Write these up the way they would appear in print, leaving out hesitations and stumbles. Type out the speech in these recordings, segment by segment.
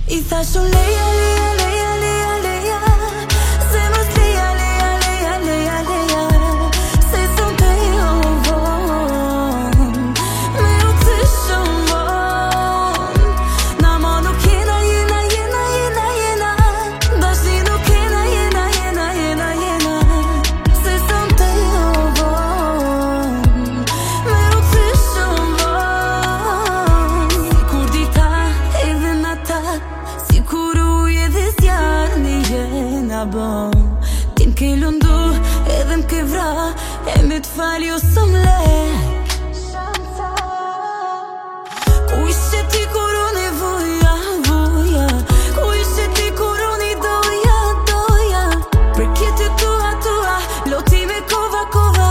I thash unë leja, leja, leja, leja, leja, zemrës leja, leja, leja, leja, leja, se sonte jo vonë, me u të shumë vonë. Na ma nuk jena, jena, jena, jena, jena, dashni nuk jena, jena, jena, jena, jena, se sonte jo vonë, me u të shumë vonë. Sikur dita edhe nata, sikur uje dhe zjarë një jena bon, ti m'ke lundu edhe m'ke vra, e me t'fali o së m'le. Ku ishe ti kur unë e vuja, vuja, ku ishe ti kur unë i doja, doja, për kjetë tua, tua, loti me kova, kova.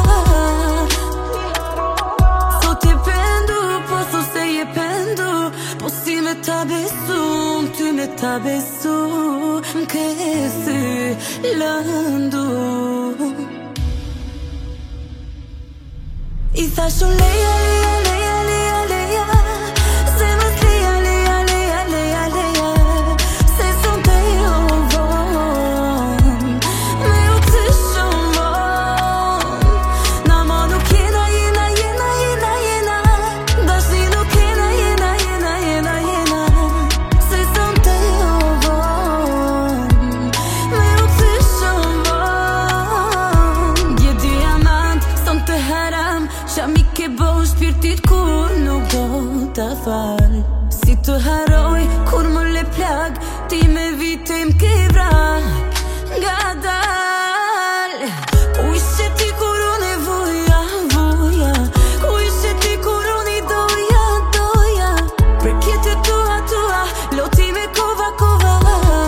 Sot je pendu, po thos se je pendu, po si me ta besu, ty me ta besu, m'ke sy lëndu. I thash unë leja, leja, leja, leja, leja, zemrës leja, leja, leja, leja, leja, se sonte jo vonë, me u të shumë vonë. Na ma nuk jena, jena, jena, jena, jena, dashni nuk jena, jena, jena, jena, jena, se sonte jo vonë, me u të shumë vonë. Je diamant, sonte haram, shami ke bo shpirtit kur nuk do t'a fal. Si të haroj kur më le plag, ti me vite m'ke vra nga dal. Ku ishe ti kur unë e vuja, vuja, ku ishe ti kur unë i doja, doja, për kjetë tua, tua, loti me kova, kova.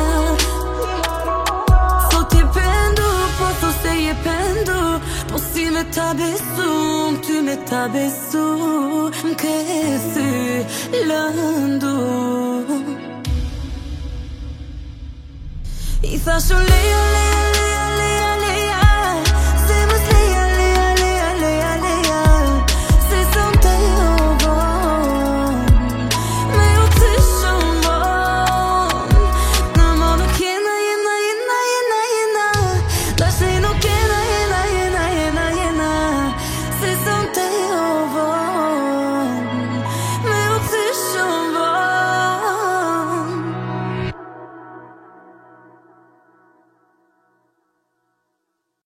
Sot je pendu, po thos se je pendu, po si me ta besu, ty me ta besu, m'ke sy lëndu. I thash unë leja,